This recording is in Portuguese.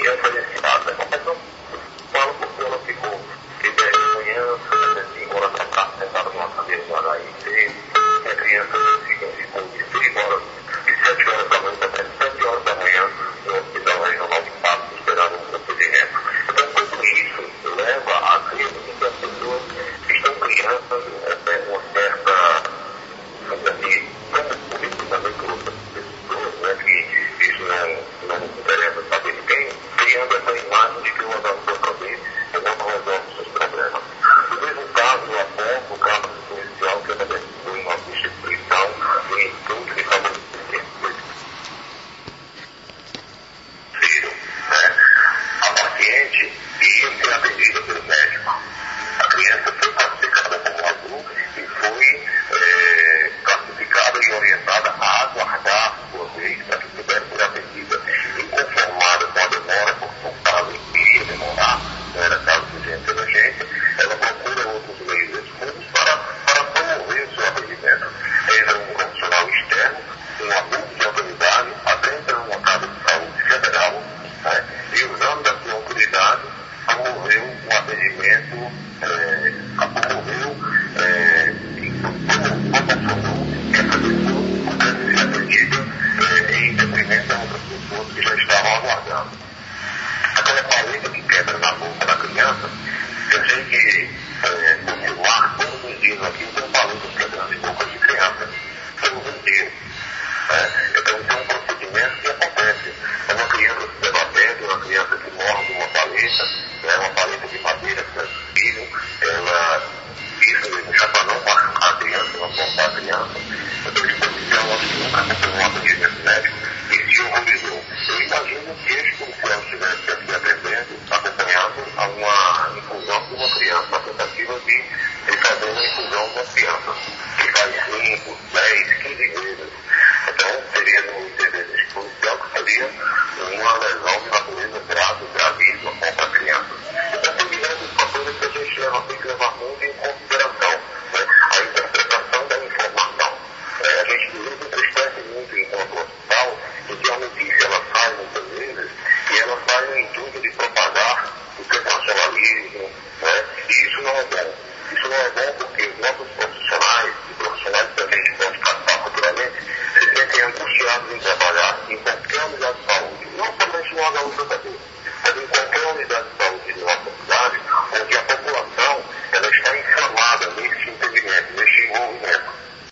criança iniciada. Mas não falo porque ela ficou de 10 da manhã, até 5 horas da tarde, sentada numa cadeira no HIT. A criança ficou de 6 horas, de 7 horas da manhã até 7 horas da manhã no hospital regional de Patos, esperando um procedimento. Então, tudo isso leva a crer que as pessoas estão criando uma certa, assim, como político também por outras pessoas, né, que isso não nos interessa saber de quem, criando essa imagem de que uma das duas cabeças não resolve os seus problemas. No mesmo caso, eu aponto o caso policial que aconteceu em nossa instituição, no intuito de favorecer a paciente ia ser atendida pelo médico. A criança foi classificada como adulta e foi classificada e orientada a aguardar sua vez para que pudesse ser atendida. Inconformada com a demora, porque constava que iria demorar, não era caso de urgência e emergência, ela procura outros meios escuros para promover o seu atendimento. Era um profissional externo, um abuso de autoridade, adentra uma casa de saúde federal, né, e usando da sua autoridade, promoveu um atendimento, proporcionou que essa pessoa pudesse ser atendida em detrimento a outras pessoas que já estavam aguardando. Aquela paleta que quebra na boca da criança, eu sei que o celular, todos os dias aqui, tem paletas quebrando em boca de criança, todos os dias. Então, tem um procedimento que acontece. É uma criança se debatendo, uma criança que morre de uma paleta de madeira que é possível, isso já para não machucar a criança, não cortar a criança. Então, esse policial, acho que nunca acompanhou um atendimento médico e se horrorizou. Eu imagino que esse policial estivesse aqui atendendo, acompanhando a uma infusão de uma criança, a tentativa de fazer uma infusão de uma criança, que faz 5, 10, 15 vezes. Então, seria no entender desse policial que seria uma lesão de natureza grave, gravíssima contra a criança. Então, tem diversos fatores que a gente tem que levar muito em consideração, né? A interpretação da informação. A gente precisa prestar muito enquanto hospital, porque a notícia ela sai muitas vezes e ela sai no intuito de propagar o sensacionalismo, né? E isso não é bom. Isso não é bom